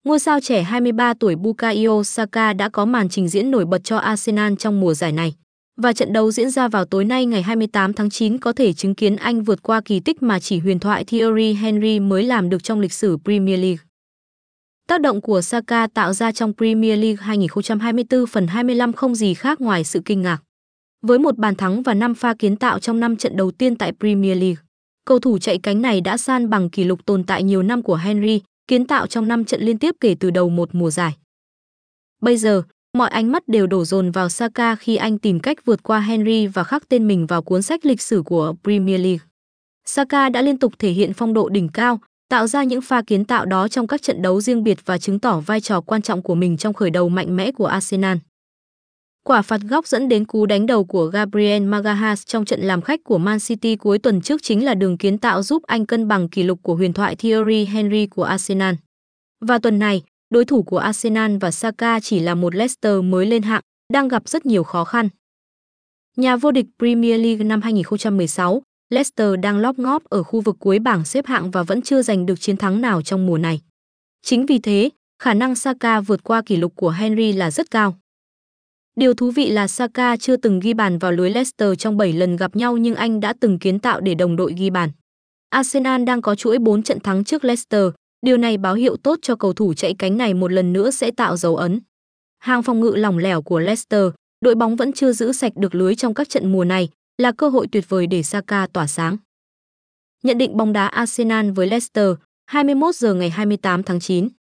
Ngôi sao trẻ 23 tuổi Bukayo Saka đã có màn trình diễn nổi bật cho Arsenal trong mùa giải này. Và trận đấu diễn ra vào tối nay ngày 28 tháng 9 có thể chứng kiến anh vượt qua kỳ tích mà chỉ huyền thoại Thierry Henry mới làm được trong lịch sử Premier League. Tác động của Saka tạo ra trong Premier League 2024 phần 25 không gì khác ngoài sự kinh ngạc. Với một bàn thắng và 5 pha kiến tạo trong 5 trận đầu tiên tại Premier League, cầu thủ chạy cánh này đã san bằng kỷ lục tồn tại nhiều năm của Henry, kiến tạo trong 5 trận liên tiếp kể từ đầu một mùa giải. Bây giờ, mọi ánh mắt đều đổ dồn vào Saka khi anh tìm cách vượt qua Henry và khắc tên mình vào cuốn sách lịch sử của Premier League. Saka đã liên tục thể hiện phong độ đỉnh cao, tạo ra những pha kiến tạo đó trong các trận đấu riêng biệt và chứng tỏ vai trò quan trọng của mình trong khởi đầu mạnh mẽ của Arsenal. Quả phạt góc dẫn đến cú đánh đầu của Gabriel Magalhaes trong trận làm khách của Man City cuối tuần trước chính là đường kiến tạo giúp anh cân bằng kỷ lục của huyền thoại Thierry Henry của Arsenal. Và tuần này, đối thủ của Arsenal và Saka chỉ là một Leicester mới lên hạng, đang gặp rất nhiều khó khăn. Nhà vô địch Premier League năm 2016, Leicester đang lóp ngóp ở khu vực cuối bảng xếp hạng và vẫn chưa giành được chiến thắng nào trong mùa này. Chính vì thế, khả năng Saka vượt qua kỷ lục của Henry là rất cao. Điều thú vị là Saka chưa từng ghi bàn vào lưới Leicester trong 7 lần gặp nhau nhưng anh đã từng kiến tạo để đồng đội ghi bàn. Arsenal đang có chuỗi 4 trận thắng trước Leicester, điều này báo hiệu tốt cho cầu thủ chạy cánh này một lần nữa sẽ tạo dấu ấn. Hàng phòng ngự lỏng lẻo của Leicester, đội bóng vẫn chưa giữ sạch được lưới trong các trận mùa này, là cơ hội tuyệt vời để Saka tỏa sáng. Nhận định bóng đá Arsenal với Leicester, 21 giờ ngày 28 tháng 9.